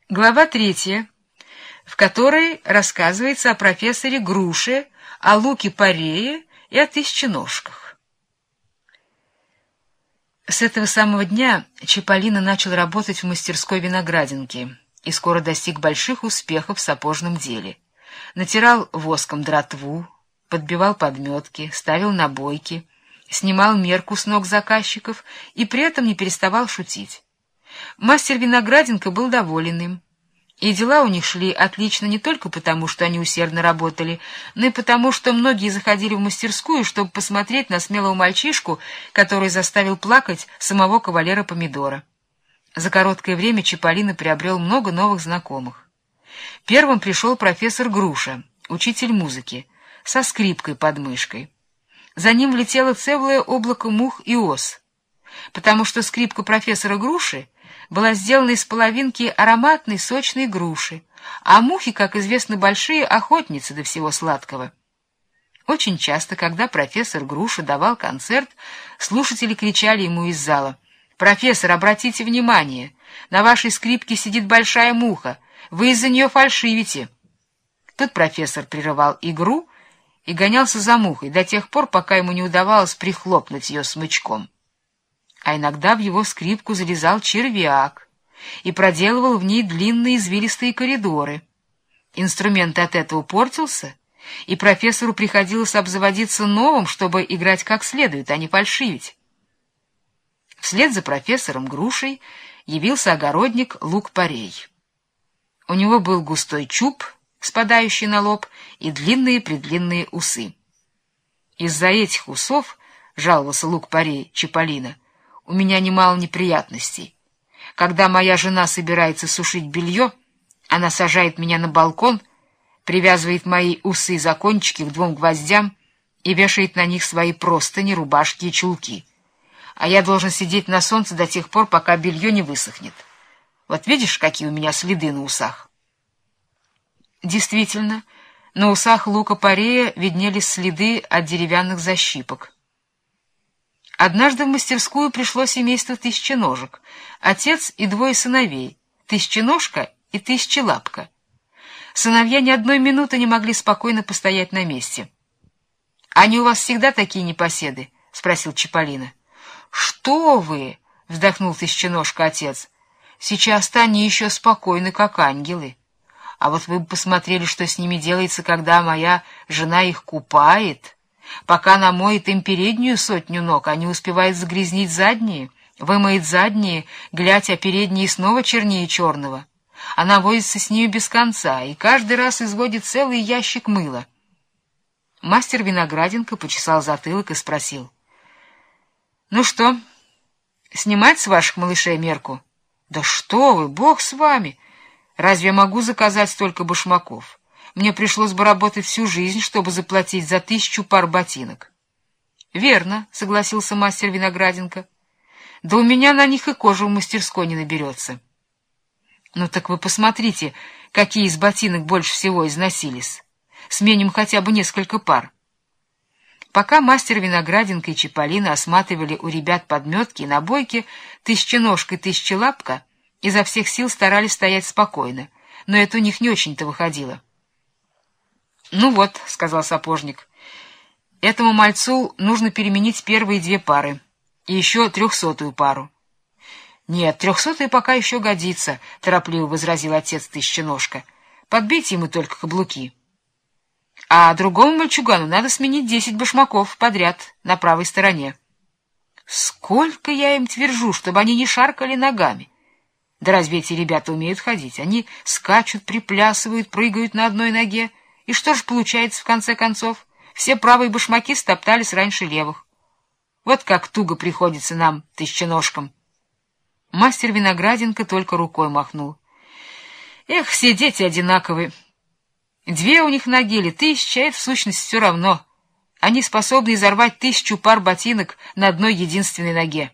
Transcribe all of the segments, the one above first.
Глава 3, в которой рассказывается о профессоре Груше, о Луке-Парее и о Тысяченожках. С этого самого дня Чиполлино начал работать в мастерской виноградинки и скоро достиг больших успехов в сапожном деле. Натирал воском дратву, подбивал подметки, ставил набойки, снимал мерку с ног заказчиков и при этом не переставал шутить. Мастер виноградинка был доволен им, и дела у них шли отлично не только потому, что они усердно работали, но и потому, что многие заходили в мастерскую, чтобы посмотреть на смелого мальчишку, который заставил плакать самого кавалера Помидора. За короткое время Чиполлино приобрел много новых знакомых. Первым пришел профессор Груша, учитель музыки, со скрипкой под мышкой. За ним влетело целое облако мух и ос, потому что скрипка профессора Груши была сделана из половинки ароматной сочной груши, а мухи, как известно, большие охотницы до всего сладкого. Очень часто, когда профессор Груша давал концерт, слушатели кричали ему из зала: «Профессор, обратите внимание, на вашей скрипке сидит большая муха, вы из-за нее фальшивите». Тут профессор прерывал игру и гонялся за мухой до тех пор, пока ему не удавалось прихлопнуть ее смычком. А иногда в его скрипку залезал червяк и проделывал в ней длинные извилистые коридоры. Инструмент от этого портился, и профессору приходилось обзаводиться новым, чтобы играть как следует, а не фальшивить. Вслед за профессором Грушей явился огородник Лук-Парей. У него был густой чуб, спадающий на лоб, и длинные-предлинные усы. Из-за этих усов, жаловался Лук-Парей Чиполлино, у меня немало неприятностей. Когда моя жена собирается сушить белье, она сажает меня на балкон, привязывает мои усы за кончики к 2 гвоздям и вешает на них свои простыни, рубашки и чулки. А я должен сидеть на солнце до тех пор, пока белье не высохнет. Вот видишь, какие у меня следы на усах? Действительно, на усах Лука-Парея виднелись следы от деревянных защипок. Однажды в мастерскую пришло семейство Тысяченожек, отец и 2 сыновей, Тысяченожка и Тысячелапка. Сыновья ни одной минуты не могли спокойно постоять на месте. — Они у вас всегда такие непоседы? — спросил Чиполлино. — Что вы! — вздохнул Тысяченожка отец. — Сейчас-то они еще спокойны, как ангелы. А вот вы бы посмотрели, что с ними делается, когда моя жена их купает. Пока намоет им переднюю 100 ног, они успевают загрязнить задние, вымоет задние, глядь, а передние снова чернее черного. Она возится с нею без конца и каждый раз изводит целый ящик мыла. Мастер виноградинка почесал затылок и спросил: — Ну что, снимать с ваших малышей мерку? — Да что вы, бог с вами! Разве я могу заказать столько башмаков? Мне пришлось бы работать всю жизнь, чтобы заплатить за 1000 пар ботинок. — Верно, — согласился мастер виноградинка. — Да у меня на них и кожи в мастерской не наберется. — Ну так вы посмотрите, какие из ботинок больше всего износились. Сменим хотя бы несколько пар. Пока мастер виноградинка и Чиполлино осматривали у ребят подметки и набойки, Тысяченожка и Тысячелапка изо всех сил старались стоять спокойно, но это у них не очень-то выходило. — Ну вот, — сказал сапожник, — этому мальцу нужно переменить первые 2 пары и еще 300-ю пару. — Нет, 300-я пока еще годится, — торопливо возразил отец Тысяченожка. — Подбейте ему только каблуки. — А другому мальчугану надо сменить 10 башмаков подряд на правой стороне. Сколько я им твержу, чтобы они не шаркали ногами. Да разве эти ребята умеют ходить? Они скачут, приплясывают, прыгают на одной ноге. И что же получается, в конце концов? Все правые башмаки стоптались раньше левых. Вот как туго приходится нам, Тысяченожкам. Мастер виноградинка только рукой махнул. Эх, все дети одинаковы. 2 у них ноги или 1000, это в сущности все равно. Они способны изорвать 1000 пар ботинок на одной единственной ноге.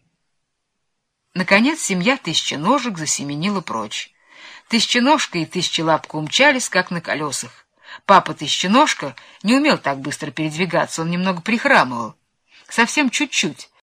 Наконец семья Тысяченожек засеменила прочь. Тысяченожка и Тысячелапка умчались, как на колесах. Папа Тысяченожка не умел так быстро передвигаться, он немного прихрамывал. Совсем чуть-чуть,